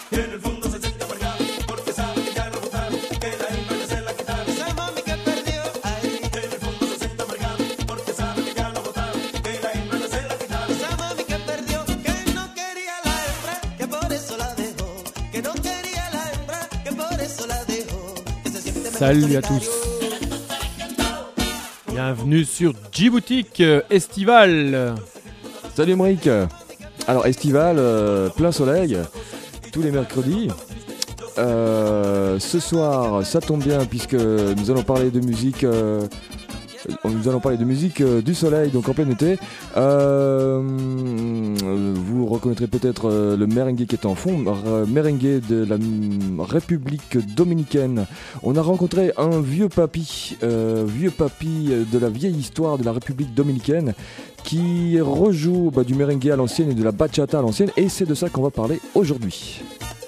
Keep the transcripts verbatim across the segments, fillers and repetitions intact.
Salut à tous. Bienvenue sur Djiboutique Estival. Salut Emric. Alors Estival, euh, plein soleil, tous les mercredis. Euh, ce soir, ça tombe bien puisque nous allons parler de musique. Euh, Nous allons parler de musique euh, du soleil, donc en plein été. Euh, vous reconnaîtrez peut-être euh, le merengue qui est en fond, euh, merengue de la m- République dominicaine. On a rencontré un vieux papy, euh, vieux papy de la vieille histoire de la République dominicaine, qui rejoue bah, du merengue à l'ancienne et de la bachata à l'ancienne, et c'est de ça qu'on va parler aujourd'hui.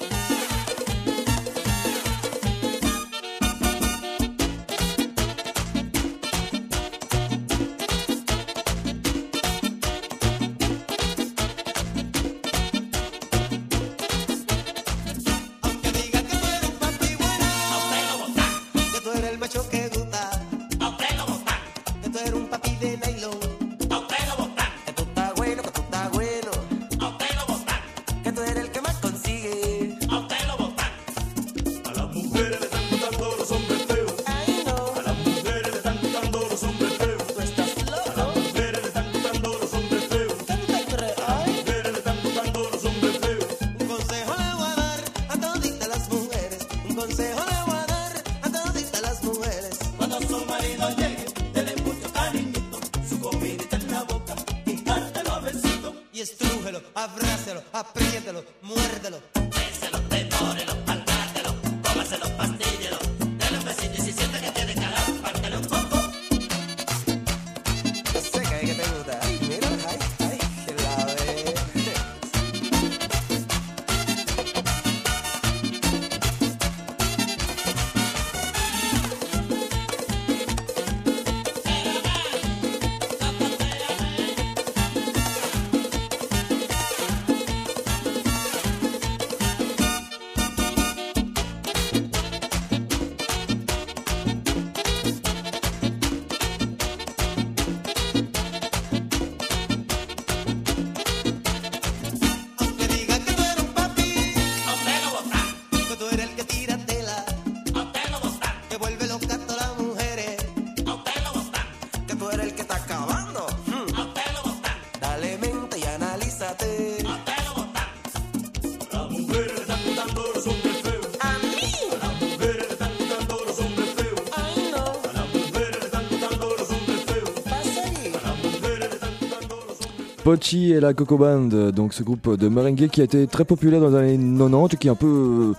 Pochi et la Coco Band, donc ce groupe de merengue qui a été très populaire dans les années quatre-vingt-dix, qui a un peu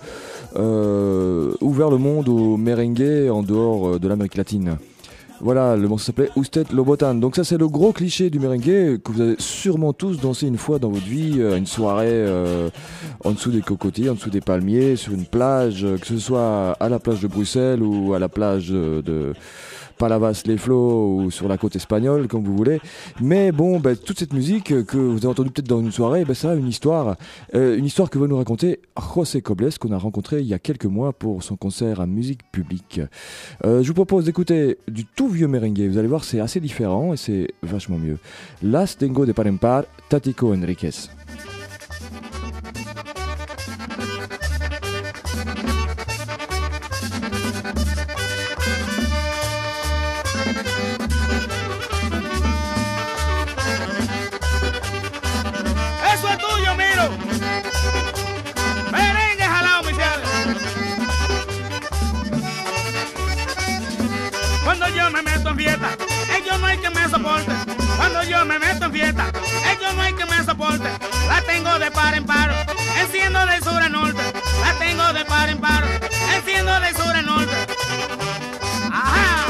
euh, ouvert le monde au merengue en dehors de l'Amérique latine. Voilà, le morceau s'appelait Usted lo botan. Donc ça c'est le gros cliché du merengue que vous avez sûrement tous dansé une fois dans votre vie, à une soirée euh, en dessous des cocotiers, en dessous des palmiers, sur une plage, que ce soit à la plage de Bruxelles ou à la plage de... de Palavas-les-Flots ou sur la côte espagnole, comme vous voulez. Mais bon, bah, toute cette musique que vous avez entendue peut-être dans une soirée, bah, ça a une histoire. Euh, une histoire que va nous raconter José Cobles, qu'on a rencontré il y a quelques mois pour son concert à Musique Publique. Euh, je vous propose d'écouter du tout vieux merengue. Vous allez voir, c'est assez différent et c'est vachement mieux. Las tengo de par en par, Tatico Enríquez. Ellos no hay que me soporte. Cuando yo me meto en fiesta, ellos no hay que me soporte. La tengo de par en par, enciendo de sur a norte. La tengo de par en par, enciendo de sur a norte. Ajá.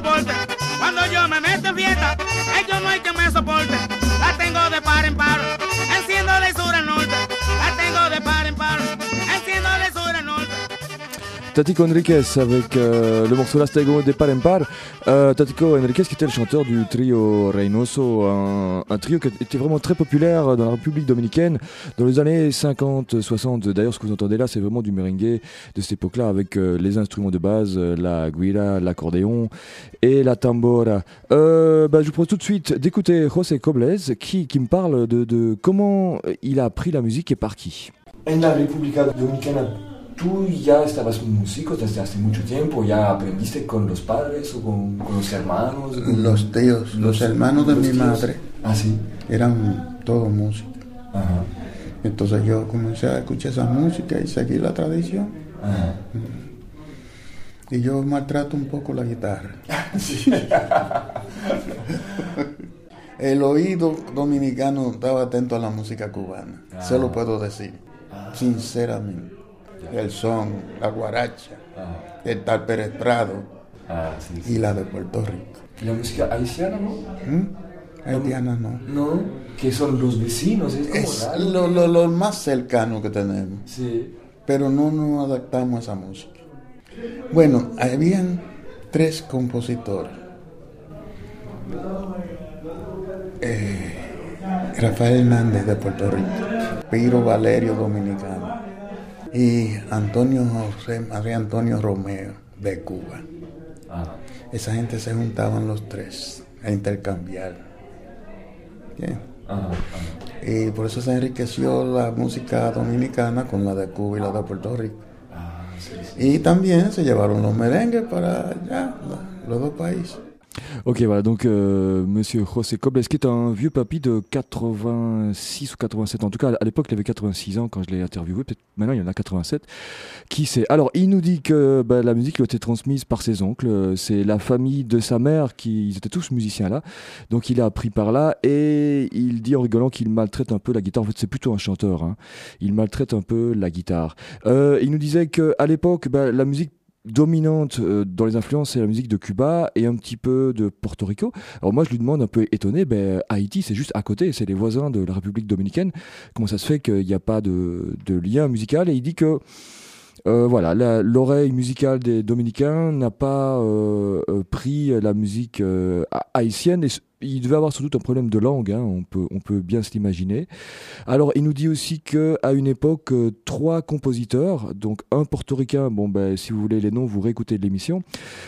soporte. Cuando yo me meto en fiesta, ellos no hay que me soporte. La tengo de par en par, enciendo de sur a norte. La tengo de par en par, enciendo de sur a norte. Tatico Henriquez avec euh, le morceau La Stego de Par en Par. Euh, Tatico Henriquez qui était le chanteur du trio Reynoso, un, un trio qui était vraiment très populaire dans la République dominicaine dans les années cinquante soixante. D'ailleurs, ce que vous entendez là, c'est vraiment du merengue de cette époque-là avec euh, les instruments de base, euh, la guira, l'accordéon et la tambora. Euh, bah, je vous propose tout de suite d'écouter José Cobles qui, qui me parle de, de comment il a appris la musique et par qui. En la República Dominicana, ¿tú ya estabas músico desde hace mucho tiempo? ¿Ya aprendiste con los padres o con, con los hermanos? Los tíos, los, los hermanos de los mi tíos. Madre ah, ¿sí? eran todos músicos. Ajá. Entonces yo comencé a escuchar esa música y seguir la tradición. Ajá. Y yo maltrato un poco la guitarra. Sí. El oído dominicano estaba atento a la música cubana, ah. se lo puedo decir, ah. sinceramente. El son, la guaracha, ah. el tal Pérez Prado ah, sí, sí. y la de Puerto Rico. ¿Y la música haitiana no? ¿Mm? Haitiana no. No, que son los vecinos, es como es raro. Lo, lo, lo más cercano que tenemos, sí. Pero no nos adaptamos a esa música. Bueno, habían tres compositores. Eh, Rafael Hernández de Puerto Rico, Piro Valerio dominicano y Antonio José María Antonio Romeo de Cuba. Ah. Esa gente se juntaban los tres a intercambiar. Bien. Ah, ah. Y por eso se enriqueció la música dominicana con la de Cuba y la de Puerto Rico. Ah, sí, sí. Y también se llevaron los merengues para allá, los dos países. Ok, voilà, donc euh, Monsieur José Cobles, qui est un vieux papy de quatre-vingt-six ou quatre-vingt-sept ans. En tout cas, à l'époque, il avait quatre-vingt-six ans quand je l'ai interviewé. Peut-être maintenant, il en a quatre-vingt-sept. Qui sait ? Alors, il nous dit que bah, la musique lui a été transmise par ses oncles. C'est la famille de sa mère qui ils étaient tous musiciens là. Donc, il a appris par là et il dit en rigolant qu'il maltraite un peu la guitare. En fait, c'est plutôt un chanteur. Hein. Il maltraite un peu la guitare. Euh, il nous disait qu'à l'époque, bah, la musique dominante euh, dans les influences, c'est la musique de Cuba et un petit peu de Porto Rico. Alors moi, je lui demande un peu étonné, ben, Haïti, c'est juste à côté, c'est les voisins de la République dominicaine. Comment ça se fait qu'il n'y a pas de, de lien musical ? Et il dit que euh, voilà, la, l'oreille musicale des Dominicains n'a pas euh, euh, pris la musique euh, haïtienne. Et il devait avoir sans doute un problème de langue, hein, on peut, on peut bien se l'imaginer. Alors, il nous dit aussi qu'à une époque, euh, trois compositeurs, donc un portoricain, bon, ben, si vous voulez les noms, vous réécoutez de l'émission,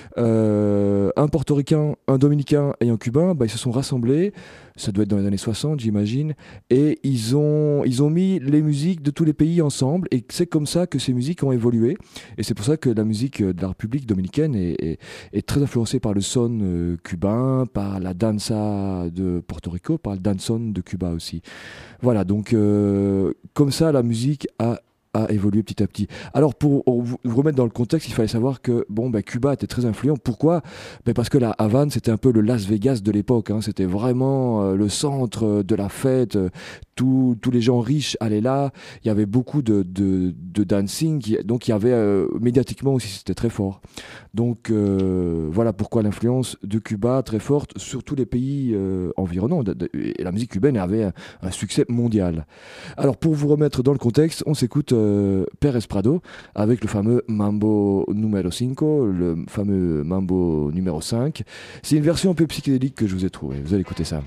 euh, un portoricain, un dominicain et un cubain, ben, ils se sont rassemblés, ça doit être dans les années soixante, j'imagine, et ils ont, ils ont mis les musiques de tous les pays ensemble, et c'est comme ça que ces musiques ont évolué, et c'est pour ça que la musique de la République dominicaine est, est, est très influencée par le son euh, cubain, par la danza de Porto Rico, par le danson de Cuba aussi. Voilà, donc euh, comme ça, la musique a a évolué petit à petit. Alors pour vous remettre dans le contexte, il fallait savoir que bon, ben, Cuba était très influent. Pourquoi ? Ben, parce que la Havane, c'était un peu le Las Vegas de l'époque. Hein. C'était vraiment euh, le centre de la fête. Tous, tous les gens riches allaient là. Il y avait beaucoup de, de, de dancing. Qui, donc il y avait euh, médiatiquement aussi, c'était très fort. Donc euh, voilà pourquoi l'influence de Cuba très forte sur tous les pays euh, environnants. Et la musique cubaine avait un, un succès mondial. Alors pour vous remettre dans le contexte, on s'écoute euh, Pérez Prado avec le fameux Mambo numéro cinq, le fameux Mambo numéro cinq. C'est une version un peu psychédélique que je vous ai trouvée. Vous allez écouter ça.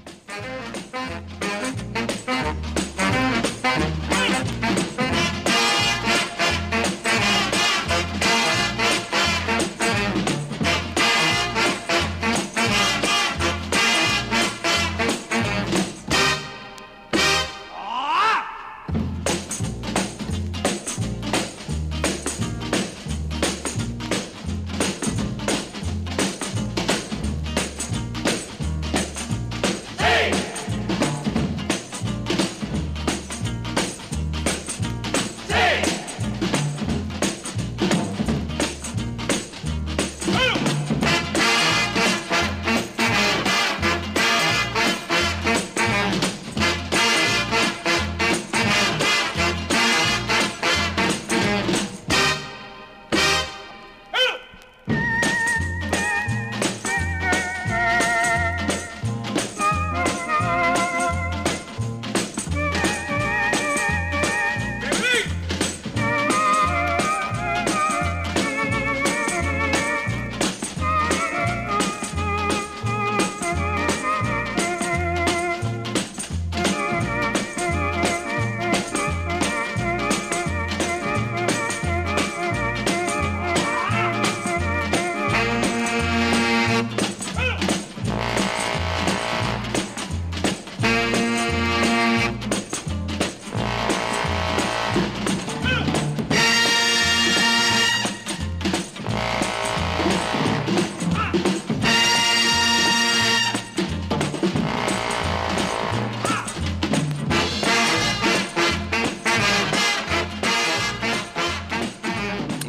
Hey!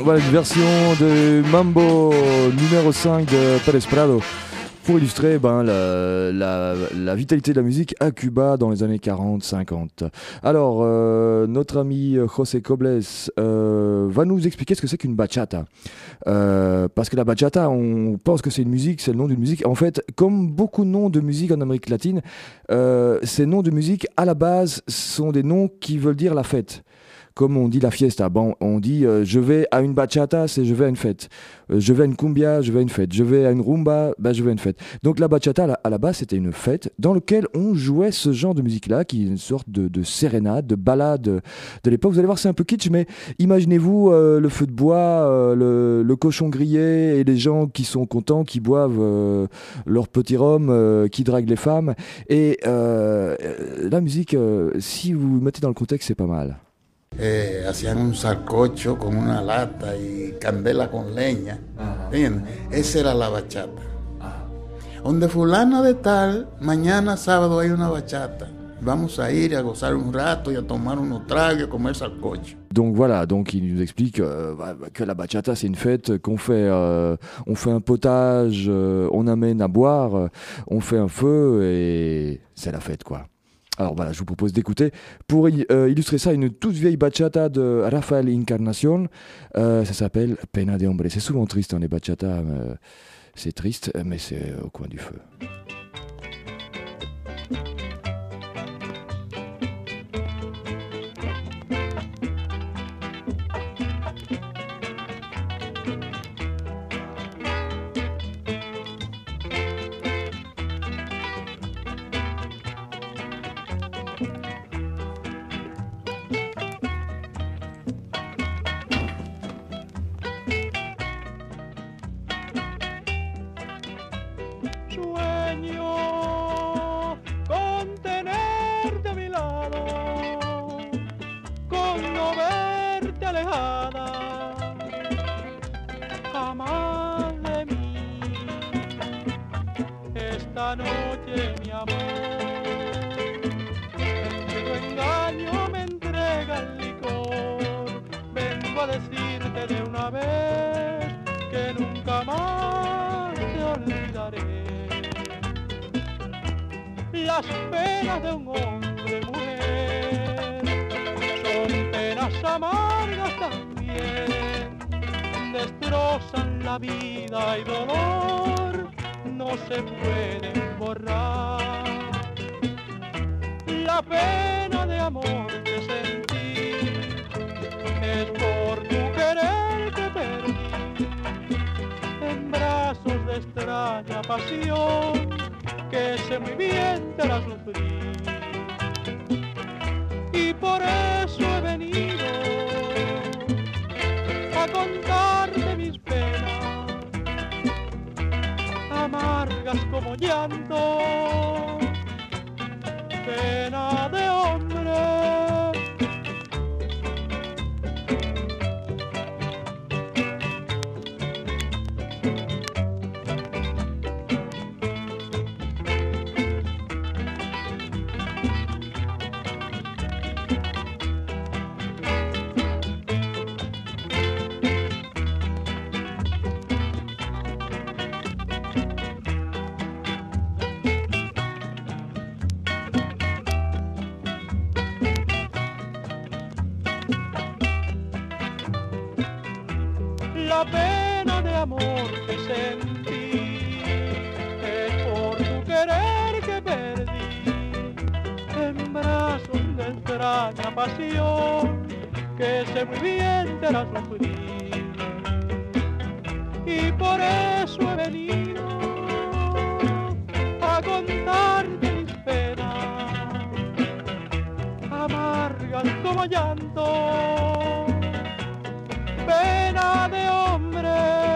Voilà une version de Mambo numéro cinq de Pérez Prado pour illustrer ben, la, la, la vitalité de la musique à Cuba dans les années quarante cinquante. Alors, euh, notre ami José Cobles euh, va nous expliquer ce que c'est qu'une bachata. Euh, parce que la bachata, on pense que c'est une musique, c'est le nom d'une musique. En fait, comme beaucoup de noms de musique en Amérique latine, euh, ces noms de musique, à la base, sont des noms qui veulent dire la fête. Comme on dit la fiesta, bon, on dit euh, je vais à une bachata, c'est je vais à une fête. Euh, je vais à une cumbia, je vais à une fête. Je vais à une rumba, ben, je vais à une fête. Donc la bachata, à la, à la base, c'était une fête dans laquelle on jouait ce genre de musique-là, qui est une sorte de, de sérénade, de ballade de l'époque. Vous allez voir, c'est un peu kitsch, mais imaginez-vous euh, le feu de bois, euh, le, le cochon grillé et les gens qui sont contents, qui boivent euh, leur petit rhum, euh, qui draguent les femmes. Et euh, la musique, euh, si vous mettez dans le contexte, c'est pas mal. Eh, hacían un sancocho con una lata y candela con leña. ¿Entiendes? Esa era la bachata. Ajá. Donde fulana de tal, mañana sábado hay una bachata. Vamos a ir a gozar un rato y a tomar unos tragos y a comer sancocho. Donc voilà, donc il nous explique euh, que la bachata c'est une fête, qu'on fait, euh, on fait un potage, euh, on amène à boire, euh, on fait un feu et c'est la fête quoi. Alors voilà, je vous propose d'écouter pour euh, illustrer ça une toute vieille bachata de Rafael Encarnación. Euh, ça s'appelle Pena de Hombre. C'est souvent triste, hein, les bachatas. Euh, c'est triste, mais c'est au coin du feu. Esta noche, mi amor, tu engaño me entrega el licor. Vengo a decirte de una vez que nunca más te olvidaré. Las penas de un hombre, mujer, son penas amargas también, destrozan la vida y dolor no se pueden borrar. La pena de amor que sentí es por tu querer que perdí, en brazos de extraña pasión que sé muy bien te la sufrí. Y por eso he venido a contarte mis penas, amargas como llanto, pena de hombre. La pena de amor que sentí es por tu querer que perdí, en brazos de extraña pasión que sé muy bien te la sufrí. Y por eso he venido a contarte mis penas, amargas como llanto, pena de hombre.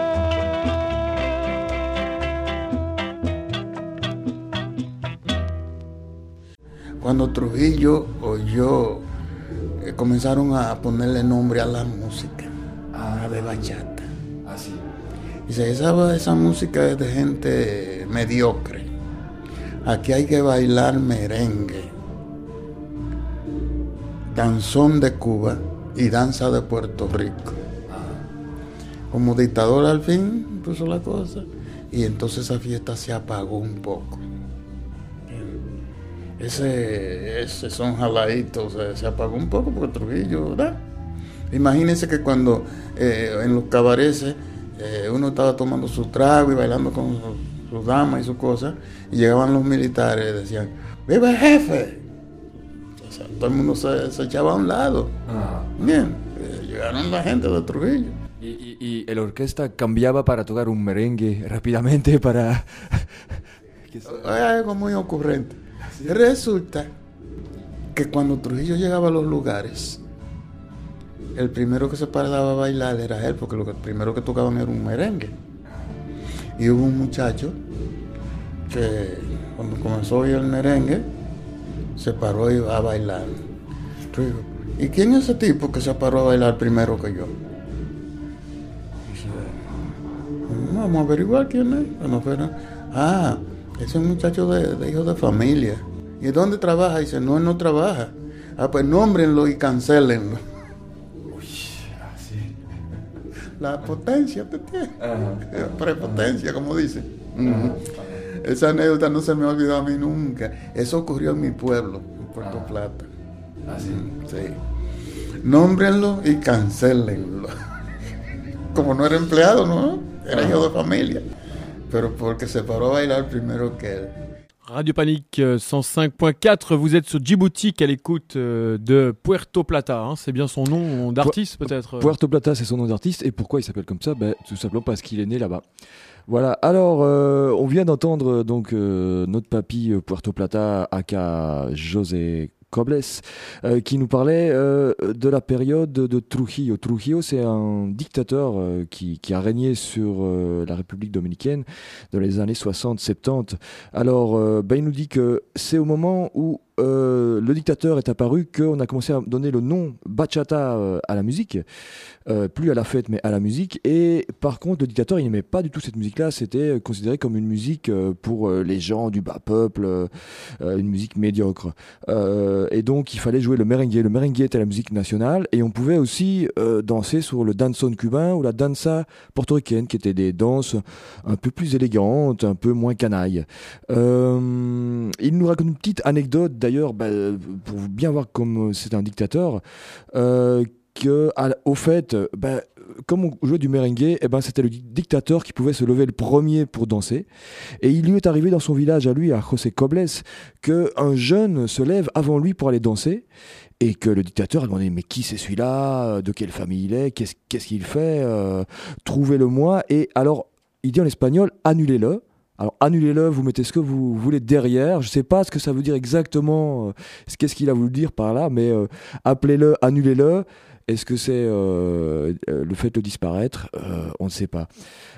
Cuando Trujillo oyó, eh, comenzaron a ponerle nombre a la música, ah, de bachata. Así. Dice, esa, esa música es de gente mediocre. Aquí hay que bailar merengue, danzón de Cuba y danza de Puerto Rico. como dictador al fin puso la cosa, y entonces esa fiesta se apagó un poco. Ese, ese son jaladitos, se, se apagó un poco porque Trujillo, ¿verdad? Imagínense que cuando eh, en los cabarets eh, uno estaba tomando su trago y bailando con sus su damas y sus cosas, y llegaban los militares y decían, ¡viva el jefe! O sea, todo el mundo se, se echaba a un lado. Ah. Bien, eh, llegaron la gente de Trujillo. Y, y, y el orquesta cambiaba para tocar un merengue rápidamente para... Hay algo muy ocurrente. ¿Sí? Resulta que cuando Trujillo llegaba a los lugares, el primero que se paraba a bailar era él, porque lo que, primero que tocaban era un merengue. Y hubo un muchacho que cuando comenzó a oír el merengue, se paró a bailar. Trujillo, ¿y quién es ese tipo que se paró a bailar primero que yo? Vamos a averiguar quién es. Bueno, pero, ah, ese es un muchacho de, de hijo de familia. ¿Y dónde trabaja? Dice, no, él no trabaja. Ah, pues nómbrenlo y cancélenlo. Uy, así. La potencia te tiene. Ajá. Prepotencia, como dice. Ajá. Esa anécdota no se me ha olvidado a mí nunca. Eso ocurrió en mi pueblo, en Puerto Ajá. Plata. Así. Sí. Nómbrenlo y cancélenlo. Como no era empleado, ¿no? Era hijo de familia. Pero porque se paró a bailar primero que él. Radio Panique euh, cent cinq point quatre, vous êtes sur Djiboutique à l'écoute euh, de Puerto Plata, hein, c'est bien son nom d'artiste Pu- peut-être. Puerto Plata, c'est son nom d'artiste, et pourquoi il s'appelle comme ça? Ben, tout simplement parce qu'il est né là-bas. Voilà, alors euh, on vient d'entendre donc euh, notre papy euh, Puerto Plata, aka José Cobles, euh, qui nous parlait euh, de la période de Trujillo. Trujillo, c'est un dictateur euh, qui, qui a régné sur euh, la République dominicaine dans les années soixante soixante-dix. Alors, euh, ben, il nous dit que c'est au moment où euh, le dictateur est apparu qu'on a commencé à donner le nom bachata euh, à la musique, euh, plus à la fête mais à la musique. Et par contre, le dictateur, il n'aimait pas du tout cette musique-là. C'était considéré comme une musique euh, pour euh, les gens du bas peuple, euh, une musique médiocre. Euh, et donc, il fallait jouer le merengue. Le merengue était la musique nationale, et on pouvait aussi euh, danser sur le danzón cubain ou la danza portoricaine, qui étaient des danses un peu plus élégantes, un peu moins canailles. Euh, il nous raconte une petite anecdote, d'ailleurs, bah, pour bien voir comme c'est un dictateur, euh, que, à, au fait, bah, comme on jouait du merengue, eh ben, c'était le dictateur qui pouvait se lever le premier pour danser. Et il lui est arrivé dans son village à lui, à José Cobles, qu'un jeune se lève avant lui pour aller danser, et que le dictateur a demandé, mais qui c'est celui-là? De quelle famille il est? Qu'est-ce, qu'est-ce qu'il fait? euh, Trouvez-le-moi. Et alors, il dit en espagnol, annulez-le. Alors, annulez-le, vous mettez ce que vous voulez derrière. Je ne sais pas ce que ça veut dire exactement, euh, qu'est-ce qu'il a voulu dire par là, mais euh, appelez-le, annulez-le. Est-ce que c'est euh, le fait de disparaître? euh, On ne sait pas.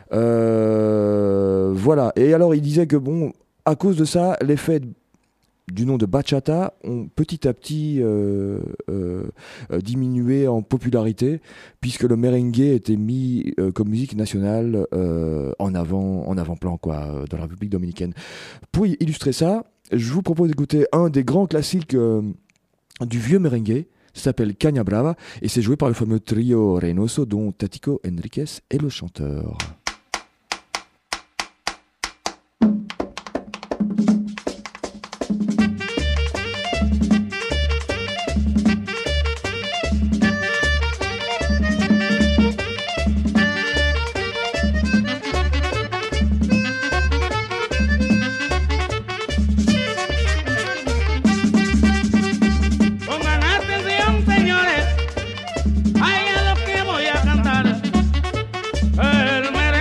Euh, voilà. Et alors, il disait que, bon, à cause de ça, les fêtes du nom de bachata ont petit à petit euh, euh, diminué en popularité, puisque le merengue était mis euh, comme musique nationale euh, en avant, en avant-plan, quoi, dans la République dominicaine. Pour illustrer ça, je vous propose d'écouter un des grands classiques euh, du vieux merengue. Ça s'appelle Caña Brava, et c'est joué par le fameux trio Reynoso, dont Tatico Henriquez est le chanteur. Ay, a lo que voy a cantar, el merengue.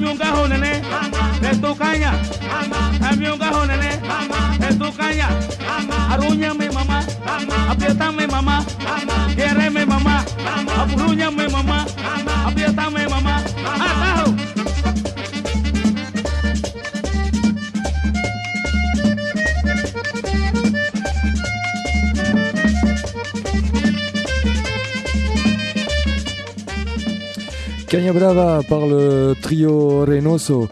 Dame un gajo, nene, de tu caña. Dame un gajo, nene, de tu caña. Arrúñame, mamá. Apriétame, mamá. Quiéreme, mamá. Arrúñame, mamá. Apriétame, mamá. ¡Atajo! Caña Brava par le trio Reynoso.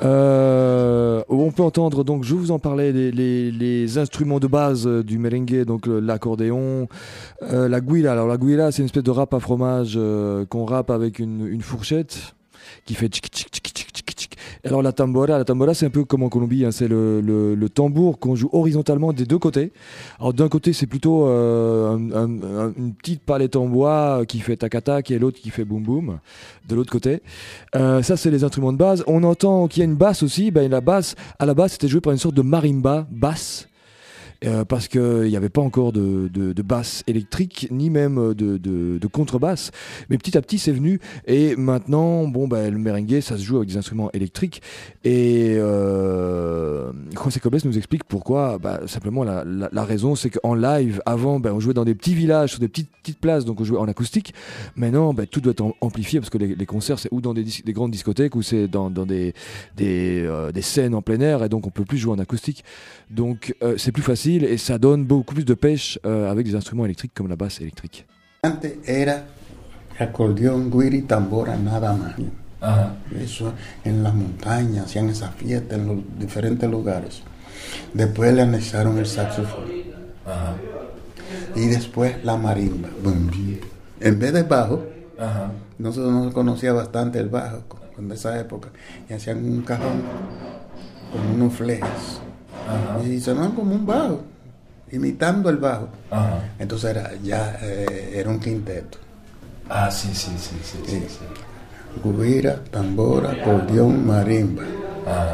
Euh, on peut entendre, donc je vous en parlais, les, les, les instruments de base du merengue, donc l'accordéon, euh, la guira. Alors la guira, c'est une espèce de râpe à fromage euh, qu'on râpe avec une, une fourchette qui fait tchic tchic tchic tchic tchic tchic. Alors la tambora, la tambora c'est un peu comme en Colombie, hein, c'est le, le, le tambour qu'on joue horizontalement des deux côtés. Alors d'un côté c'est plutôt euh, un, un, un, une petite palette en bois qui fait tac tac et l'autre qui fait boum boum de l'autre côté. Euh, ça c'est les instruments de base. On entend qu'il y a une basse aussi. Ben, la basse, à la base c'était joué par une sorte de marimba basse. Euh, parce qu'il n'y avait pas encore de, de, de basse électrique, ni même de, de, de contrebasse. Mais petit à petit, c'est venu. Et maintenant, bon, bah, le merengue, ça se joue avec des instruments électriques. Et euh, José Cobles nous explique pourquoi. Bah, simplement, la, la, la raison, c'est qu'en live, avant, bah, on jouait dans des petits villages, sur des petites, petites places, donc on jouait en acoustique. Maintenant, bah, tout doit être amplifié, parce que les, les concerts, c'est ou dans des, dis- des grandes discothèques, ou c'est dans, dans des, des, euh, des scènes en plein air, et donc on peut plus jouer en acoustique. Donc, euh, c'est plus facile. Et ça donne beaucoup plus de pêche euh, avec des instruments électriques comme la basse électrique. Antes era acordeón, guira y tambora, nada más. Ajá. Eso en las montañas, hacían esas fiestas en los diferentes lugares. Después le anexaron el saxofón. Ajá. Y después la marimba. En vez de bajo, Ajá. nosotros no se conocía bastante el bajo en esa época. Y hacían un cajón con unos flejes. Ajá. Y sonaban como un bajo, imitando el bajo. Ajá. Entonces era, ya eh, era un quinteto. Ah, sí, sí, sí, sí, sí, Sí. sí. Guira, tambora, acordeón, marimba. Ajá.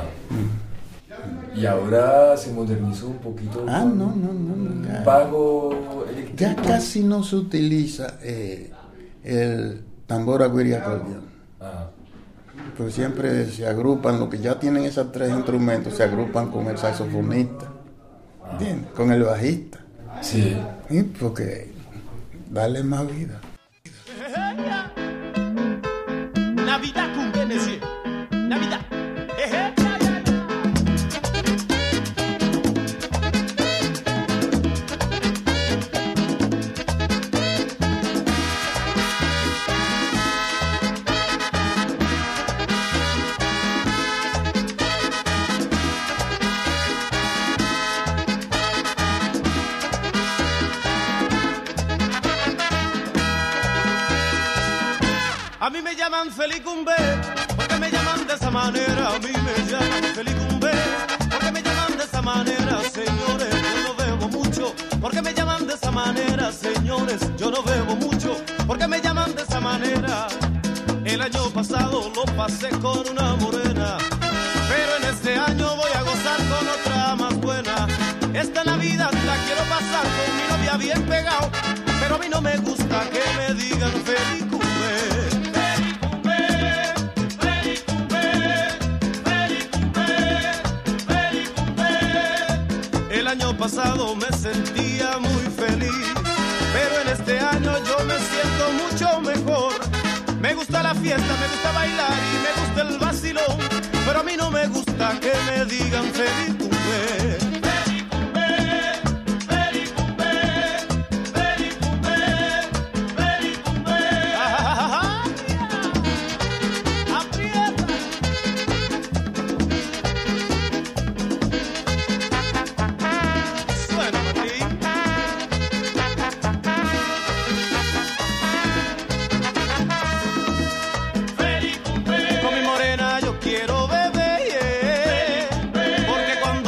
Y ahora se modernizó un poquito. Ah, con no, no, no, no, ya. Pago eléctrico. Ya casi no se utiliza eh, el tambora, guira y acordeón. Ajá. Pues siempre se agrupan, los que ya tienen esos tres instrumentos, se agrupan con el saxofonista, ¿entiendes? Con el bajista. Sí. ¿Sí? Porque darle más vida. Navidad con Venecia. Navidad. Eje. A mí me llaman Felicumbe, porque me llaman de esa manera. A mí me llaman Felicumbe, porque me llaman de esa manera. Señores, yo no bebo mucho, porque me llaman de esa manera. Señores, yo no bebo mucho, porque me llaman de esa manera. El año pasado lo pasé con una morena, pero en este año voy a gozar con otra más buena. Esta Navidad la quiero pasar con mi novia bien pegado, pero a mí no me gusta que me digan Felicumbe. El año pasado me sentía muy feliz, pero en este año yo me siento mucho mejor. Me gusta la fiesta, me gusta bailar y me gusta el vacilón, pero a mí no me gusta que me digan Felicumbe. Con mi morena yo quiero beber, yeah, porque cuando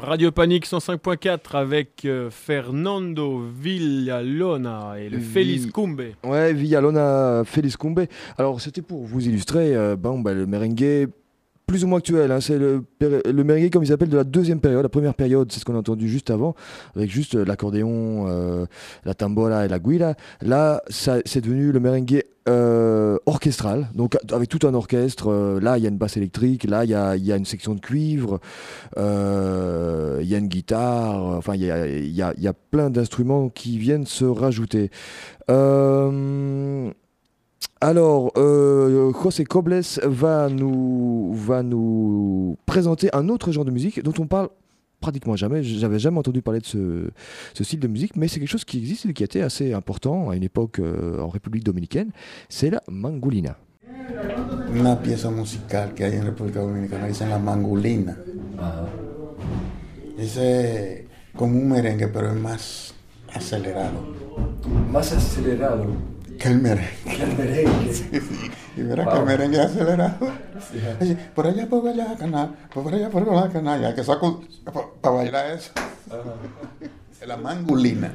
Radio Panique cent cinq point quatre avec euh, Fernando Villalona et le Vi- Feliz Cumbe. Ouais, Villalona, Feliz Cumbe. Alors, c'était pour vous illustrer euh, bon, bah, le merengue plus ou moins actuel. Hein. C'est le, péri- le merengue, comme il s'appelle, de la deuxième période. La première période, c'est ce qu'on a entendu juste avant, avec juste euh, l'accordéon, euh, la tambola et la guira. Là, ça, c'est devenu le merengue euh, orchestral, donc avec tout un orchestre. Euh, là, il y a une basse électrique, là, il y a, il y a une section de cuivre, euh, il y a une guitare. Enfin, il y a, il y a, il y a plein d'instruments qui viennent se rajouter. Euh, Alors, euh, José Cobles va nous, va nous présenter un autre genre de musique dont on parle pratiquement jamais. J'avais jamais entendu parler de ce, ce style de musique, mais c'est quelque chose qui existe et qui était assez important à une époque euh, en République dominicaine. C'est la mangolina. Una pieza musical que hay en República Dominicana que se llama la mangolina. Ajá. Ese es como un merengue, pero es más acelerado Más acelerado que el merengue. que el merengue. Y verás Wow. que el merengue es acelerado. Así, por allá, por allá, canal, por allá, por allá, canal, ya que saco para bailar eso. Es la mangolina.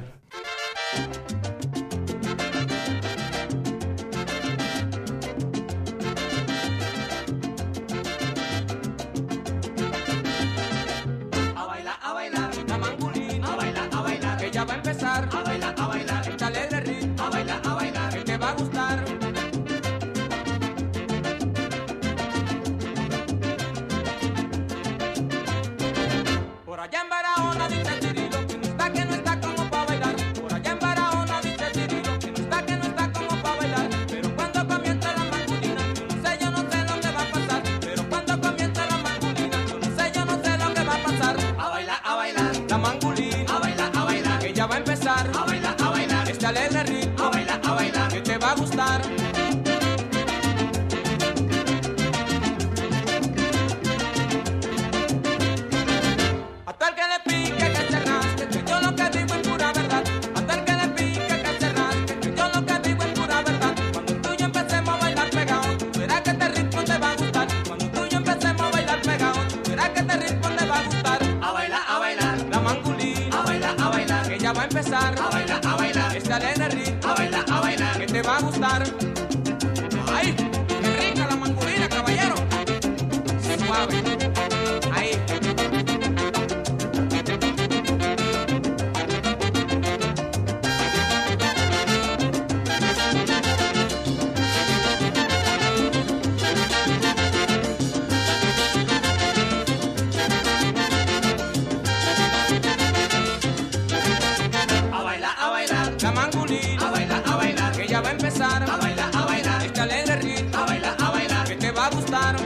A bailar, a bailar, la mangolina. A bailar, a bailar, que ya va a empezar. A bailar, a bailar, échale el ritmo. A bailar, a bailar, que te va a gustar. Por allá en Barahona dice Cirilo que no está, que no está como pa' bailar. Por allá en Barahona dice Cirilo que no está, que no está como pa' bailar. Pero cuando comienza la mangolina, yo no sé, yo no sé lo que va a pasar. Pero cuando comienza la mangolina, yo no sé, yo no sé lo que va a pasar. A bailar, a bailar, la mangolina. A bailar, a bailar, que ya va a empezar. A bailar, a bailar, este alegre ritmo. A bailar, a bailar, que te va a gustar. Hasta el que le pique que se rasque, que yo lo que digo es pura verdad. Hasta el que le pique que se rasque, que yo lo que digo es pura verdad. Cuando tú y yo empecemos a bailar pegado, tú verás que este ritmo te va a gustar. Cuando tú y yo empecemos a bailar pegado, tú verás que este ritmo te va a gustar. A bailar, a bailar, la mangolina. A bailar, a bailar, que ya va a empezar. A bailar, a bailar, este alegre ritmo. A bailar, a bailar, que te va a gustar. Ay, qué rica la mangolina, caballero. Suave. Ahí. A bailar, a bailar, la mangolina. A bailar, a bailar, que ya va a empezar. A bailar, a bailar, este alegre ritmo. A bailar, a bailar, que te va a gustar.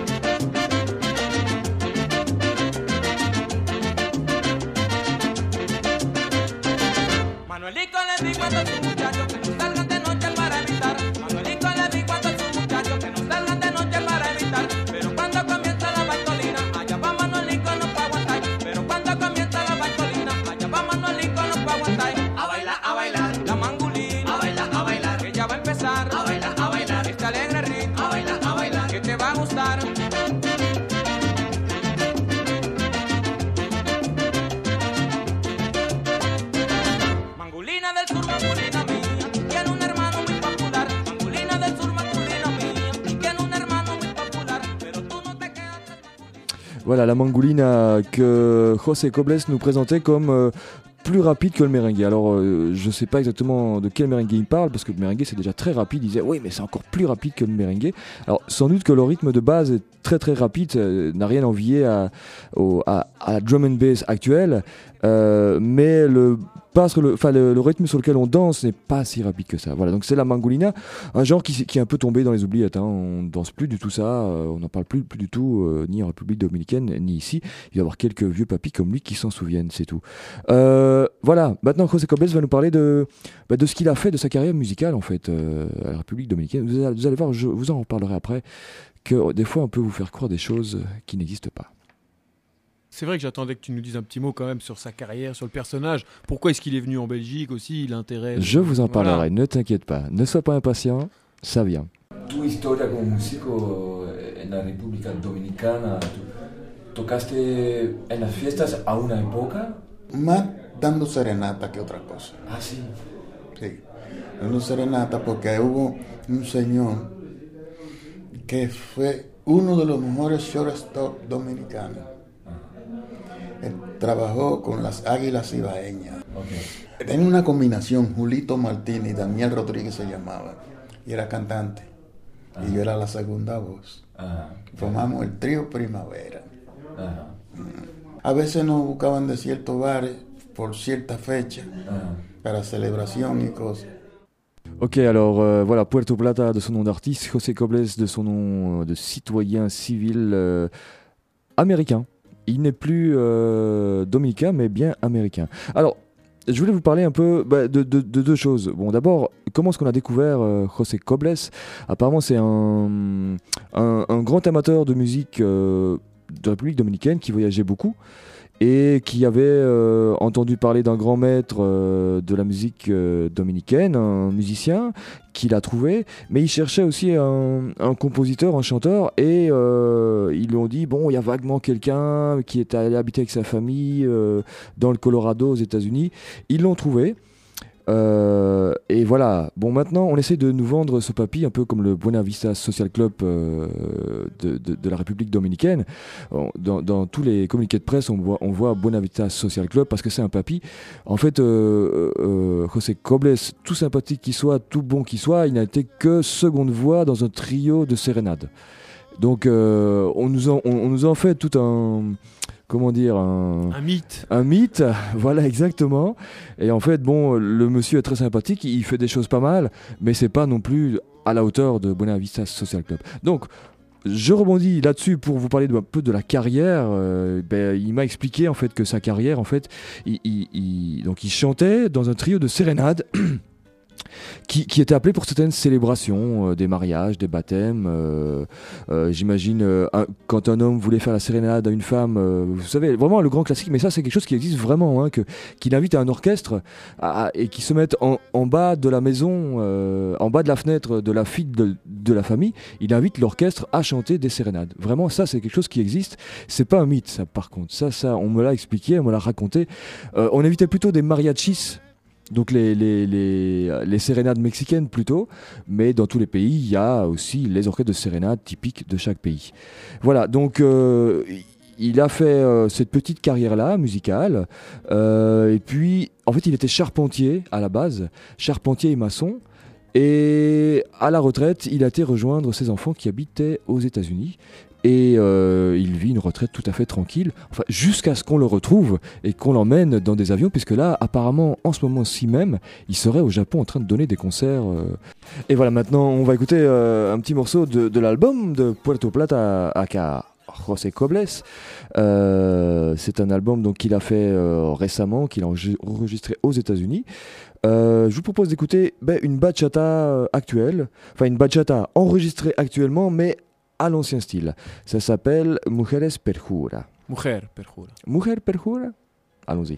Manuelito le dijo a todos sus muchachos que no salgan de noche para evitar. Manuelito le dijo a todos sus muchachos que no salgan de noche para evitar. Pero cuando comienza la bartolina, allá va Manuelito no pa' aguantar. Pero cuando comienza la bartolina, allá va Manuelito no pa' aguantar. A bailar, a bailar, la mangolina. A bailar, a bailar, que ya va a empezar. A bailar, a bailar, este alegre ritmo. A bailar, a bailar, que te va a gustar. Mangolina del sur, mangolina mía, tiene un hermano muy popular. Mangolina del sur, mangolina mía, tiene un hermano muy popular. Pero tú no te quedas del mangolina. Voilà, la mangolina que José Cobles nous présentait comme euh, plus rapide que le merengue. Alors, euh, je sais pas exactement de quel merengue il parle, parce que le merengue c'est déjà très rapide. Il disait, oui, mais c'est encore plus rapide que le merengue. Alors, sans doute que le rythme de base est très très rapide, euh, n'a rien à envier à, au, à, à la drum and bass actuelle, euh, mais le, parce que le, enfin, le, le rythme sur lequel on danse n'est pas si rapide que ça. Voilà, donc c'est la mangolina, un genre qui, qui est un peu tombé dans les oubliettes. Hein. On danse plus du tout ça, euh, on n'en parle plus, plus du tout, euh, ni en République dominicaine, ni ici. Il va y avoir quelques vieux papis comme lui qui s'en souviennent, c'est tout. Euh, voilà, maintenant José Cobles va nous parler de, bah, de ce qu'il a fait de sa carrière musicale en fait euh, à la République dominicaine. Vous allez, vous allez voir, je vous en reparlerai après, que des fois on peut vous faire croire des choses qui n'existent pas. C'est vrai que j'attendais que tu nous dises un petit mot quand même sur sa carrière, sur le personnage. Pourquoi est-ce qu'il est venu en Belgique aussi, l'intérêt. Je vous en Voilà. parlerai, ne t'inquiète pas, ne sois pas impatient, ça vient. Tu historia como músico en la República Dominicana, tu tocaste en las fiestas a una época. Más dando serenata que otra cosa. Ah, sí. Sí, dando serenata porque hubo un señor que fue uno de los mejores shortstop dominicanos. Él trabajó con las Águilas Ibaeñas. Okay. Tenía una combinación, Julito Martínez y Daniel Rodríguez se llamaba, y era cantante. Ajá. Y yo era la segunda voz. Ajá. Formamos el trío Primavera. Ajá. A veces nos buscaban de ciertos bares por cierta fecha, Ajá. para célébration et causes. Ok, alors euh, voilà, Puerto Plata de son nom d'artiste, José Cobles de son nom de citoyen civil euh, américain. Il n'est plus euh, dominicain, mais bien américain. Alors, je voulais vous parler un peu bah, de, de, de deux choses. Bon, d'abord, comment est-ce qu'on a découvert euh, José Cobles? Apparemment, c'est un, un, un grand amateur de musique euh, de République dominicaine qui voyageait beaucoup et qui avait euh, entendu parler d'un grand maître euh, de la musique euh, dominicaine, un musicien qu'il a trouvé, mais il cherchait aussi un, un compositeur, un chanteur, et euh, ils lui ont dit, bon, il y a vaguement quelqu'un qui est allé habiter avec sa famille euh, dans le Colorado aux États-Unis. Ils l'ont trouvé. Euh, et voilà, bon, maintenant on essaie de nous vendre ce papy un peu comme le Buena Vista Social Club euh, de, de, de la République dominicaine. Dans, dans tous les communiqués de presse, on voit, on voit Buena Vista Social Club parce que c'est un papy. En fait, euh, euh, José Cobles, tout sympathique qu'il soit, tout bon qu'il soit, il n'a été que seconde voix dans un trio de sérénades. Donc euh, on, nous en, on, on nous en fait tout un... Comment dire, un... un mythe. Un mythe, voilà, exactement. Et en fait, bon, le monsieur est très sympathique, il fait des choses pas mal, mais c'est pas non plus à la hauteur de Buena Vista Social Club. Donc, je rebondis là-dessus pour vous parler de, un peu de la carrière. Euh, ben, il m'a expliqué en fait que sa carrière, en fait, il, il, il, donc il chantait dans un trio de sérénades. Qui, qui était appelé pour certaines célébrations, euh, des mariages, des baptêmes. Euh, euh, j'imagine euh, un, quand un homme voulait faire la sérénade à une femme, euh, vous savez, vraiment le grand classique, mais ça c'est quelque chose qui existe vraiment, hein, que, qu'il invite un orchestre à, et qui se mette en, en bas de la maison, euh, en bas de la fenêtre de la fille de, de la famille, il invite l'orchestre à chanter des sérénades. Vraiment, ça c'est quelque chose qui existe, c'est pas un mythe ça par contre, ça, ça on me l'a expliqué, on me l'a raconté. Euh, on invitait plutôt des mariachis, donc les, les, les, les sérénades mexicaines plutôt, mais dans tous les pays, il y a aussi les orchestres de sérénades typiques de chaque pays. Voilà, donc euh, il a fait euh, cette petite carrière-là, musicale, euh, et puis en fait il était charpentier à la base, charpentier et maçon, et à la retraite, il a été rejoindre ses enfants qui habitaient aux États-Unis. Et euh, il vit une retraite tout à fait tranquille, enfin, jusqu'à ce qu'on le retrouve et qu'on l'emmène dans des avions, puisque là, apparemment, en ce moment-ci même, il serait au Japon en train de donner des concerts. Euh. Et voilà, maintenant, on va écouter euh, un petit morceau de, de l'album de Puerto Plata, aka José Cobles. Euh, c'est un album donc, qu'il a fait euh, récemment, qu'il a enregistré aux États-Unis. Euh, je vous propose d'écouter ben, une bachata actuelle, enfin une bachata enregistrée actuellement, mais à l'ancien style. Ça s'appelle Mujeres Perjura. Mujer Perjura. Mujer Perjura. Allons-y.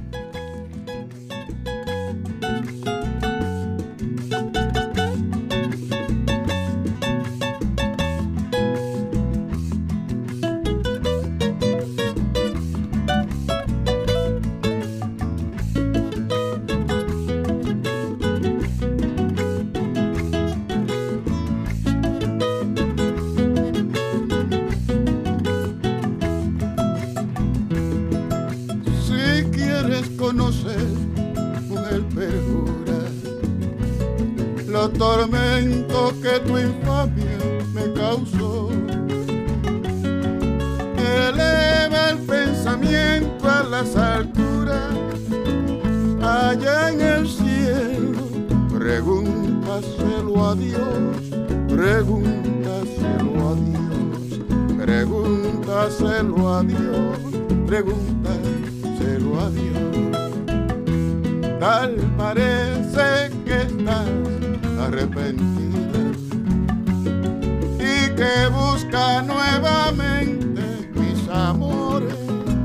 Los tormentos que tu infamia me causó. Eleva el pensamiento a las alturas, allá en el cielo. Pregúntaselo a Dios, pregúntaselo a Dios, pregúntaselo a Dios, pregúntaselo a Dios. Tal parece que estás arrepentida y que busca nuevamente mis amores.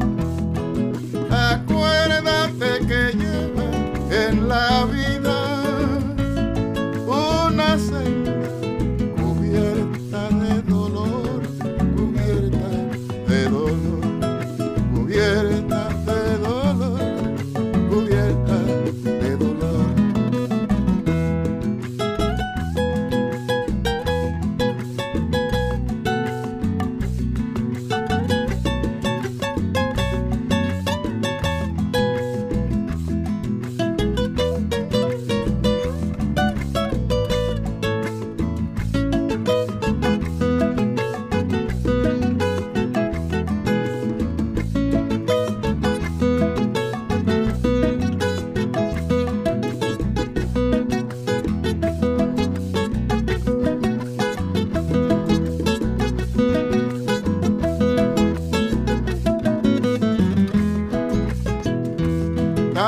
Acuérdate que lleva en la vida una senda cubierta de dolor, cubierta de dolor.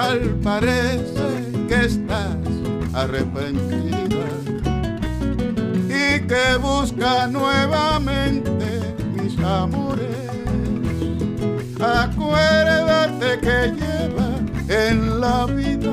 tal parece que estás arrepentida y que busca nuevamente mis amores. Acuérdate que lleva en la vida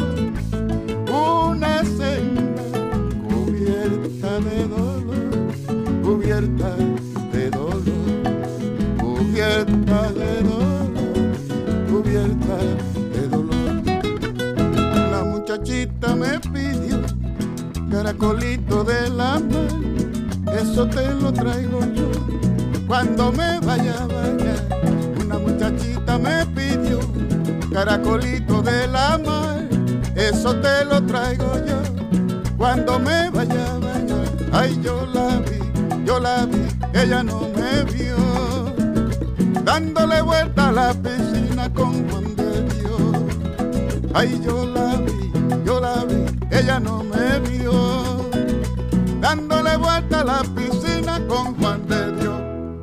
una senda cubierta de dolor, cubierta de dolor, cubierta de dolor, cubierta de dolor. La muchachita me pidió caracolito de la mar, eso te lo traigo yo cuando me vaya a bañar. Una muchachita me pidió caracolito de la mar, eso te lo traigo yo cuando me vaya a bañar. Ay, yo la vi, yo la vi, ella no me vio, dándole vuelta a la piscina con Juan de Dios. Ay, yo la vi, yo la vi, ella no me vio, dándole vuelta a la piscina con Juan de Dios.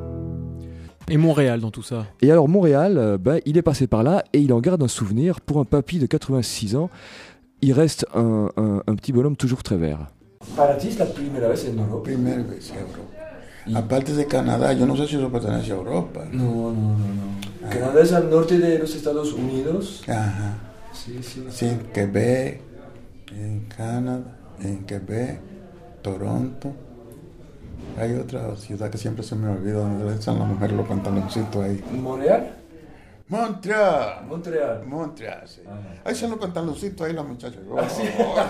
Et Montréal dans tout ça. Et alors Montréal, euh, bah, il est passé par là et il en garde un souvenir. Pour un papy de quatre-vingt-six ans, il reste un, un, un petit bonhomme toujours très vert. Para ti es la primera vez en Europa. Primera vez en Europa. Y aparte de Canadá, yo no sé si eso pertenece a Europa. No, no, no, no. Ah. Canadá es al norte de los Estados Unidos. Ajá. Sí, sí. Sí, en Quebec, en Canadá, en Quebec, Toronto. Hay otra ciudad que siempre se me olvida donde le echan las mujeres los pantaloncitos ahí. ¿Montreal? Montreal. Montreal. Montreal, sí. Ajá. Ahí son los pantaloncitos ahí las muchachas. Oh, ¿Ah, sí?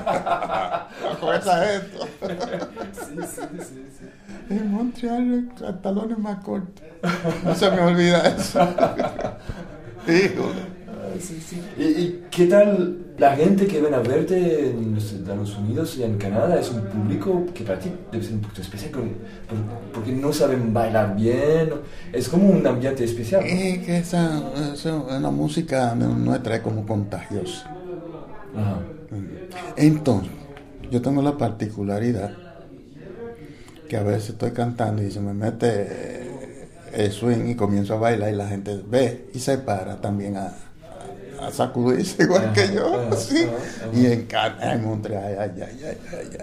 oh, con esa esto. Sí, sí, sí, sí. En Montreal los pantalones más cortos. No se me olvida eso. Hijo. Sí, sí. ¿Y, ¿Y qué tal la gente que ven a verte en los Estados Unidos y en Canadá? Es un público que para ti debe ser un poquito especial porque no saben bailar bien. Es como un ambiente especial, ¿no? Es que esa, esa una música nuestra es como contagiosa. Ajá. Entonces, yo tengo la particularidad que a veces estoy cantando y se me mete el swing y comienzo a bailar y la gente ve y se para también a a sacudirse igual ajá, que yo, ajá, sí. Ajá, ajá. Y en Canadá, en Montreal, ay, ay, ay, ay,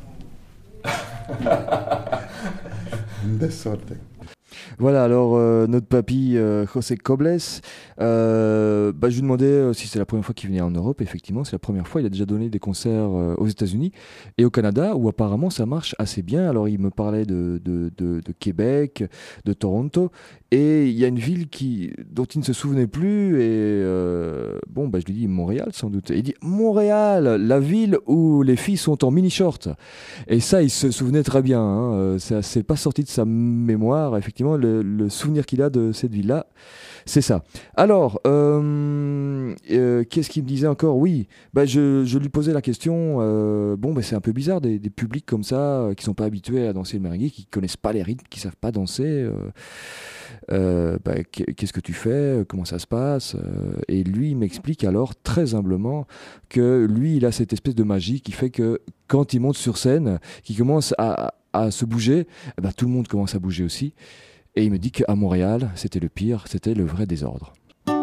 ay. Un desorden. Voilà, alors euh, notre papy euh, José Cobles, euh, bah, je lui demandais euh, si c'est la première fois qu'il venait en Europe. Effectivement, c'est la première fois. Il a déjà donné des concerts euh, aux États-Unis et au Canada, où apparemment ça marche assez bien. Alors il me parlait de, de, de, de Québec, de Toronto, et il y a une ville qui, dont il ne se souvenait plus. Et euh, bon, bah, je lui dis Montréal sans doute. Et il dit Montréal, la ville où les filles sont en mini-short. Et ça, il se souvenait très bien. Hein. Ça, c'est pas sorti de sa mémoire. Effectivement, le, le souvenir qu'il a de cette ville-là, c'est ça. Alors, euh, euh, qu'est-ce qu'il me disait encore ? Oui, bah je, je lui posais la question, euh, bon, bah c'est un peu bizarre, des, des publics comme ça, euh, qui sont pas habitués à danser le merengue, qui connaissent pas les rythmes, qui savent pas danser. Euh, euh, bah, qu'est-ce que tu fais ? Comment ça se passe ? Et lui, il m'explique alors, très humblement, que lui, il a cette espèce de magie qui fait que quand il monte sur scène, qu'il commence à, à se bouger, eh ben, tout le monde commence à bouger aussi. Et il me dit qu'à Montréal, c'était le pire, c'était le vrai désordre.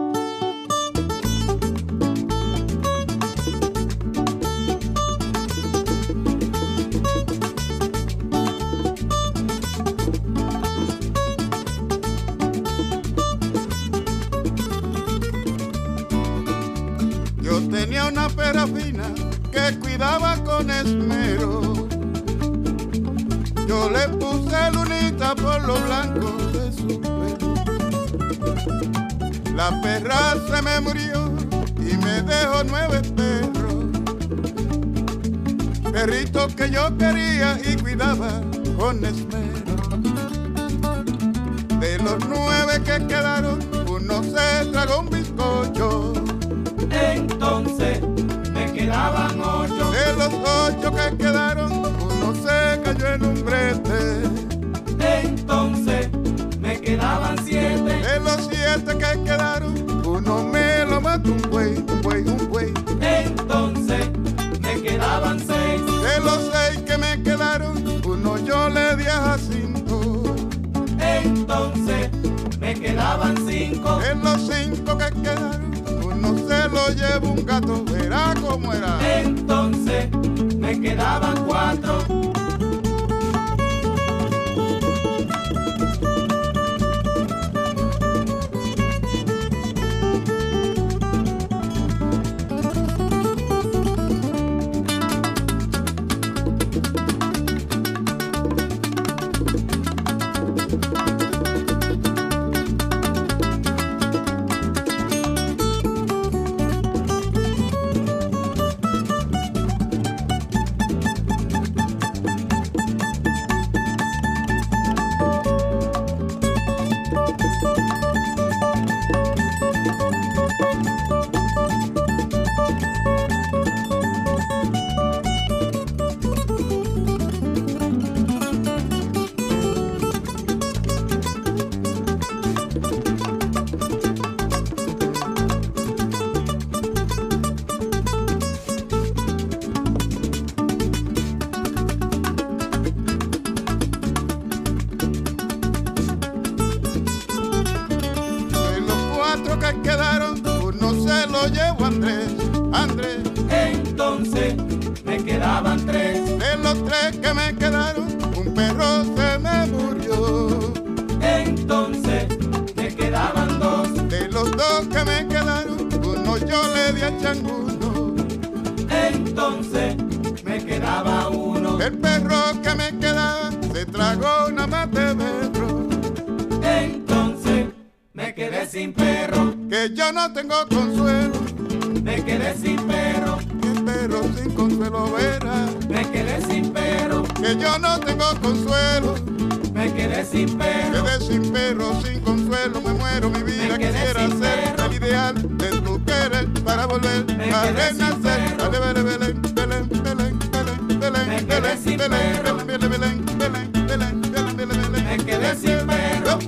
Yo tenía una pera fina que cuidaba con esmero. Yo le puse lunita por lo blanco de su pelo. La perra se me murió y me dejó nueve perros. Perritos que yo quería y cuidaba con esmero. De los nueve que quedaron, uno se tragó un bizcocho. Entonces me quedaban ocho. De los ocho que quedaron, uno se cayó en un brete. Entonces me quedaban siete. De los siete que quedaron, uno me lo mató un buey, un buey, un buey. Entonces me quedaban seis. De los seis que me quedaron, uno yo le di a Jacinto. Entonces me quedaban cinco. De los cinco que quedaron, uno se lo lo llevo un gato, verá cómo era. Entonces me quedaban cuatro. Que quedaron, uno se lo llevo a Andrés, Andrés. Entonces me quedaban tres. De los tres que me quedaron, un perro se me murió. Entonces me quedaban dos. De los dos que me quedaron, uno yo le di a Changuno. Entonces me quedaba uno. El perro que me quedaba se tragó una mate perro. Entonces me quedé sin perro. Que yo no tengo consuelo. Me quedé sin perro. Que perro sin consuelo verá. Me quedé sin perro. Que yo no tengo consuelo. Me quedé sin perro. Quedé sin perro, sin consuelo, me muero mi vida. Quisiera sin ser perro. el ideal de tu querer para volver Me a quedé sin renacer. perro. Belén, Belén, Belén, Belén, Belén, Belén, Me quedé Belén, sin Belén, perro. Belén, Belén, Belén, Belén, Belén, Belén, Belén, Belén. Me quedé sin perro.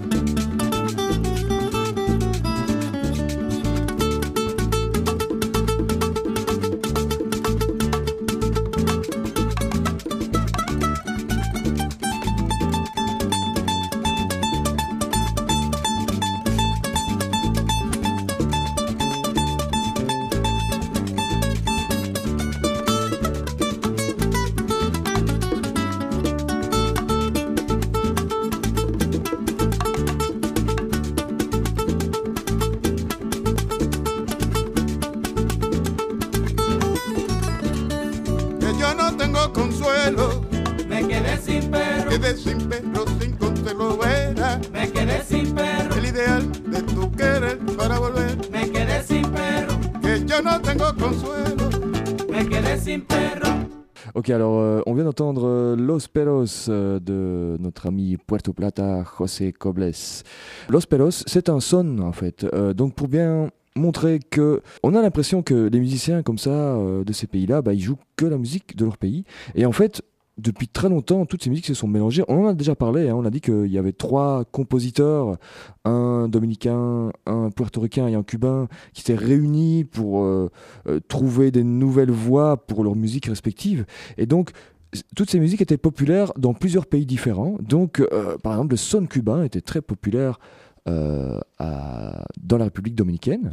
Yo no tengo consuelo, me quedé sin perro. Quedé sin perro, sin consuelo verá. Me quedé sin perro. El ideal de tu querer para volver. Me quedé sin perro. Que yo no tengo consuelo. Me quedé sin perro. Ok, alors euh, on vient d'entendre euh, Los Perros euh, de notre ami Puerto Plata, José Cobles. Los Perros, c'est un son en fait. Euh, donc pour bien montrer que on a l'impression que les musiciens comme ça euh, de ces pays-là, bah, ils jouent que la musique de leur pays. Et en fait, depuis très longtemps, toutes ces musiques se sont mélangées. On en a déjà parlé, hein, on a dit qu'il y avait trois compositeurs, un dominicain, un portoricain et un cubain, qui s'étaient réunis pour euh, euh, trouver des nouvelles voix pour leurs musiques respectives. Et donc, toutes ces musiques étaient populaires dans plusieurs pays différents. Donc, euh, par exemple, le son cubain était très populaire euh, à, dans la République dominicaine.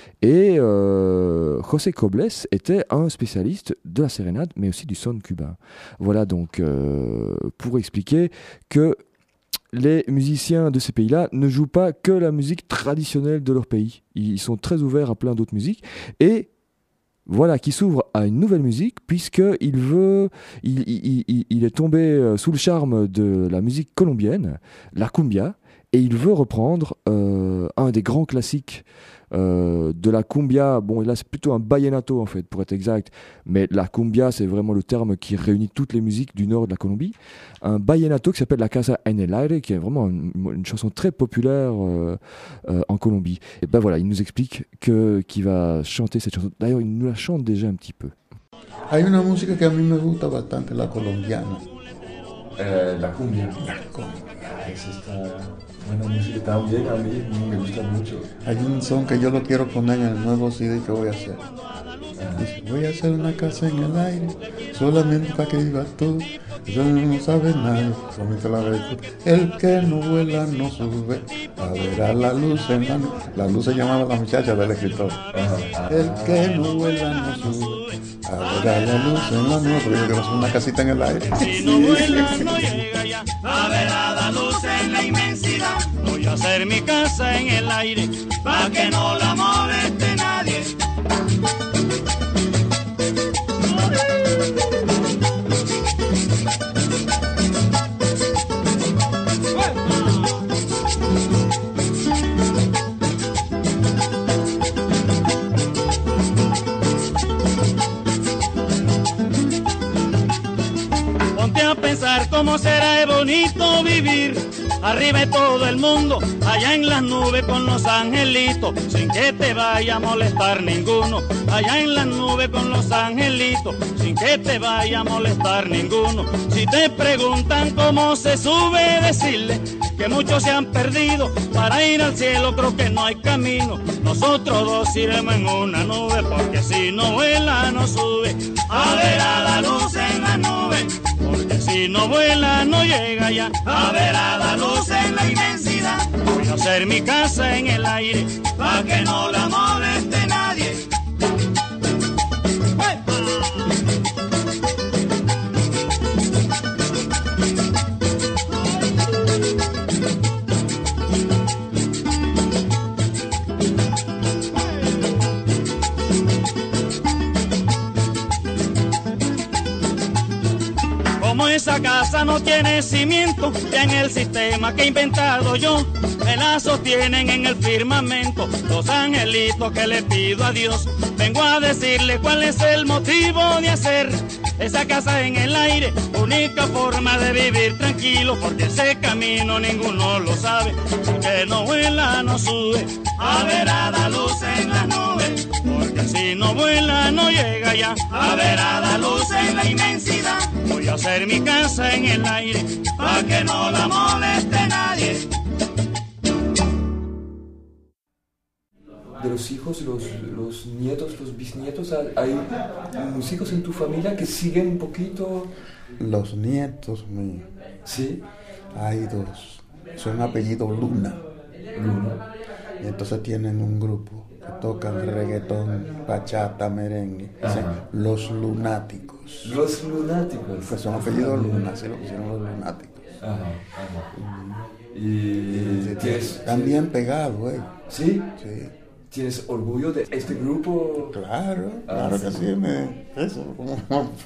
Et euh, José Cobles était un spécialiste de la sérénade, mais aussi du son cubain. Voilà donc euh, pour expliquer que les musiciens de ces pays-là ne jouent pas que la musique traditionnelle de leur pays. Ils sont très ouverts à plein d'autres musiques. Et voilà, qui s'ouvre à une nouvelle musique, puisqu'il veut, il, il, il, il est tombé sous le charme de la musique colombienne, la cumbia, et il veut reprendre euh, un des grands classiques euh, de la cumbia. Bon, là c'est plutôt un vallenato en fait, pour être exact, mais la cumbia c'est vraiment le terme qui réunit toutes les musiques du nord de la Colombie. Un vallenato qui s'appelle La Casa en el Aire, qui est vraiment une, une chanson très populaire euh, euh, en Colombie. Et ben voilà, il nous explique que, qu'il va chanter cette chanson. D'ailleurs, il nous la chante déjà un petit peu. Hay una música que a mí me gusta bastante, la colombiana. Eh, la cumbia. La cumbia. Ah, esa está buena música también, a mí me gusta mucho. Hay un son que yo lo quiero poner en el nuevo C D que voy a hacer. Dice, voy a hacer una casa en el aire, solamente para que vivas tú. Yo no sabes nada, solamente la ves tú. El que no vuela no sube, a ver a la luz en la nube. La luz se llamaba la muchacha del escritor. El que no vuela no sube, a ver a la luz en la nube. Porque yo quiero hacer una casita en el aire. Si no vuela, no llega ya. A ver a la luz en la inmensidad. Voy a hacer mi casa en el aire, pa' que no la moleste nadie. Pensar cómo será de bonito vivir arriba de todo el mundo, allá en las nubes con los angelitos, sin que te vaya a molestar ninguno. Allá en las nubes con los angelitos, sin que te vaya a molestar ninguno. Si te preguntan cómo se sube, decirle que muchos se han perdido. Para ir al cielo creo que no hay camino. Nosotros dos iremos en una nube, porque si no vuela no sube. A ver a la luz en la nube, porque si no vuela no llega ya. A ver a la luz en la inmensidad. Voy a hacer mi casa en el aire, pa' que no la moleste nadie. Como esa casa no tiene cimiento, ya en el sistema que he inventado yo, me la sostienen en el firmamento los angelitos que le pido a Dios. Vengo a decirle cuál es el motivo de hacer esa casa en el aire, única forma de vivir tranquilo, porque ese camino ninguno lo sabe. Que no vuela no sube, a ver a la luz en las nubes, porque si no vuela no llega ya. A ver a la luz en la inmensidad. Voy a hacer mi casa en el aire, pa' que no la moleste nadie. De los hijos, los, los nietos, los bisnietos, ¿hay músicos en tu familia que siguen un poquito? Los nietos míos, Sí. hay dos, son apellidos Luna. Luna. Y entonces tienen un grupo que tocan reggaetón, bachata, merengue. Dicen Los Lunáticos. Los lunáticos. Pues son apellidos Luna, así lo pusieron Los Lunáticos. Ajá, ajá. Y tienes, Están bien pegados, ¿eh? ¿Sí? Sí. ¿Tienes orgullo de este grupo? Claro, Ah, claro sí. que sí, me, eso, como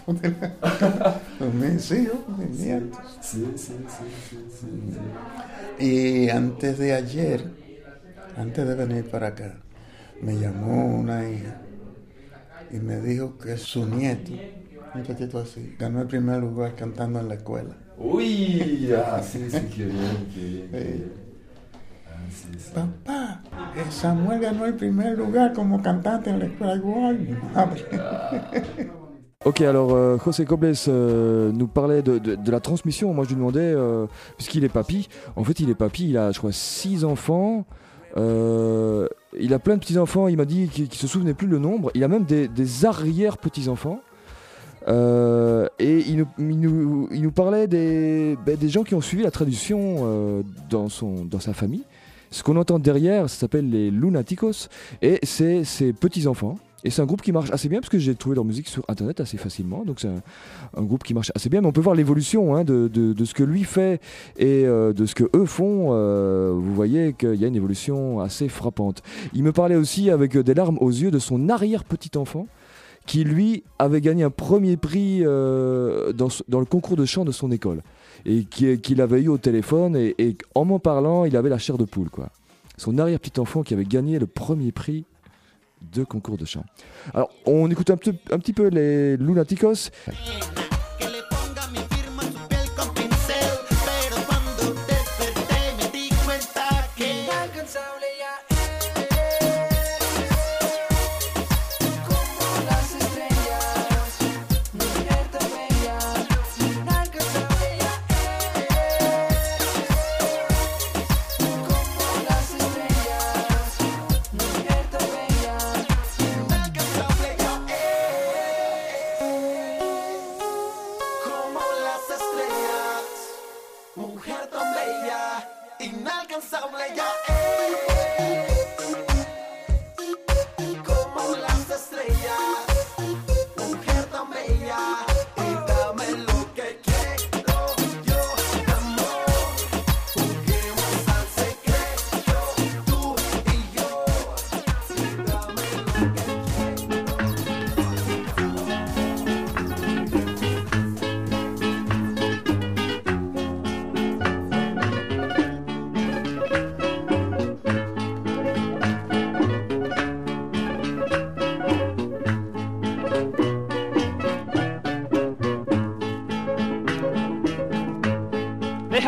mis hijos, mis nietos. Sí, sí, sí, sí, sí, sí. Y antes de ayer, antes de venir para acá, me llamó una hija y me dijo que su nieto, un muchachito así, ganó el primer lugar cantando en la escuela. Uy, ah, sí, sí, qué bien, qué bien. Qué bien. Ah, sí, sí. Papá, eh, Samuel ganó el primer lugar como cantante en la escuela. Igual, madre. Ok, alors euh, José Cobles euh, nous parlait de, de, de la transmission. Moi je lui demandais, euh, puisqu'il est papy, en fait il est papy, il a je crois six enfants, euh, il a plein de petits-enfants, il m'a dit qu'il ne se souvenait plus le nombre, il a même des, des arrière-petits-enfants. Euh, et il nous, il, nous, il nous parlait des, ben, des gens qui ont suivi la tradition euh, dans, son, dans sa famille. Ce qu'on entend derrière, ça s'appelle les Lunaticos, et c'est ses petits-enfants. Et c'est un groupe qui marche assez bien, parce que j'ai trouvé leur musique sur internet assez facilement, donc c'est un, un groupe qui marche assez bien, mais on peut voir l'évolution hein, de, de, de ce que lui fait et euh, de ce que eux font. Euh, vous voyez qu'il y a une évolution assez frappante. Il me parlait aussi avec des larmes aux yeux de son arrière-petit-enfant, qui lui avait gagné un premier prix euh, dans, dans le concours de chant de son école, et qui, qu'il avait eu au téléphone, et, et en m'en parlant, il avait la chair de poule, quoi. Son arrière-petit-enfant qui avait gagné le premier prix de concours de chant. Alors, on écoute un, petit- un petit peu les Lunaticos. Que le ponga mi firma en su piel con pincel, pero cuando desperté me di cuenta que inalcanzable ya eres, como las estrellas, mujer tan bella, inalcanzable ya eres, como las estrellas, mujer tan bella, inalcanzable ya eres.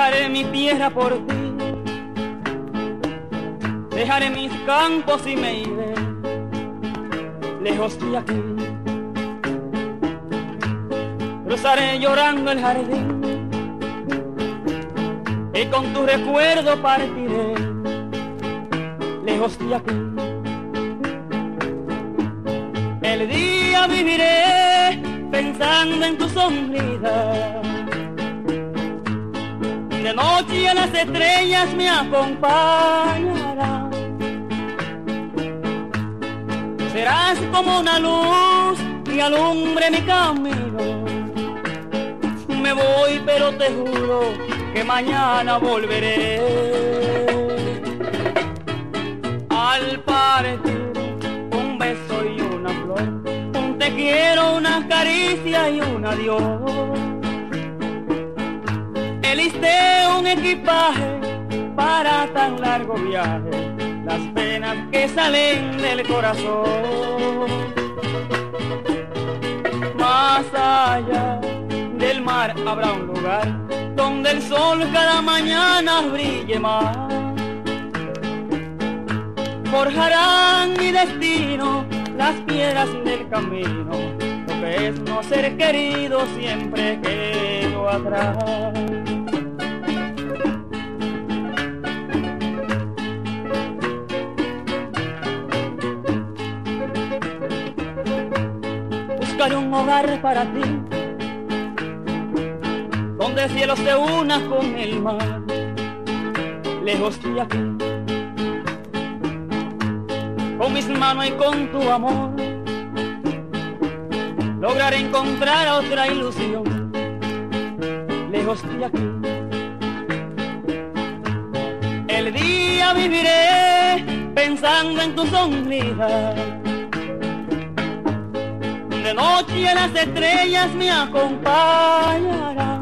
Dejaré mi tierra por ti, dejaré mis campos y me iré lejos de aquí. Cruzaré llorando el jardín y con tu recuerdo partiré lejos de aquí. El día viviré pensando en tu sonrisa, de noche las estrellas me acompañarán. Serás como una luz que alumbre mi camino. Me voy pero te juro que mañana volveré. Al partir un beso y una flor, un te quiero, una caricia y un adiós. Elisté un equipaje para tan largo viaje, las penas que salen del corazón. Más allá del mar habrá un lugar donde el sol cada mañana brille más. Forjarán mi destino las piedras del camino, lo que es no ser querido siempre quedo atrás. Buscaré un hogar para ti, donde el cielo se una con el mar, lejos de aquí. Con mis manos y con tu amor lograré encontrar otra ilusión, lejos de aquí. El día viviré pensando en tu sonrisa, de noche las estrellas me acompañarán.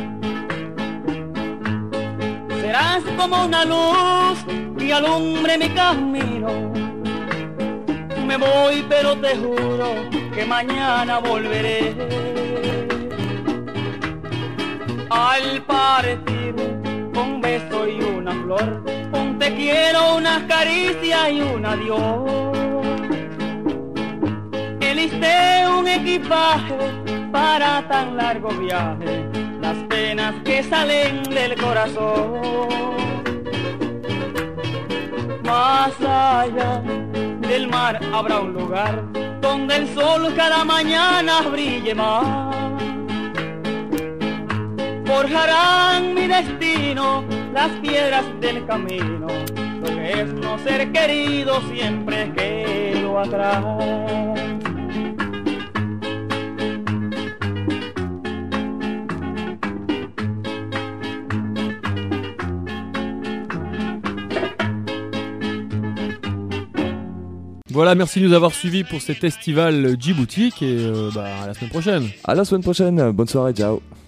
Serás como una luz que alumbre mi camino. Me voy pero te juro que mañana volveré. Al partir un beso y una flor, un te quiero, una caricia y un adiós. Elisté un equipaje para tan largo viaje, las penas que salen del corazón. Más allá del mar habrá un lugar donde el sol cada mañana brille más. Forjarán mi destino las piedras del camino, lo que es no ser querido siempre quedo atrás. Voilà, merci de nous avoir suivis pour cet estival Djibouti et euh, bah, à la semaine prochaine. À la semaine prochaine, bonne soirée, ciao.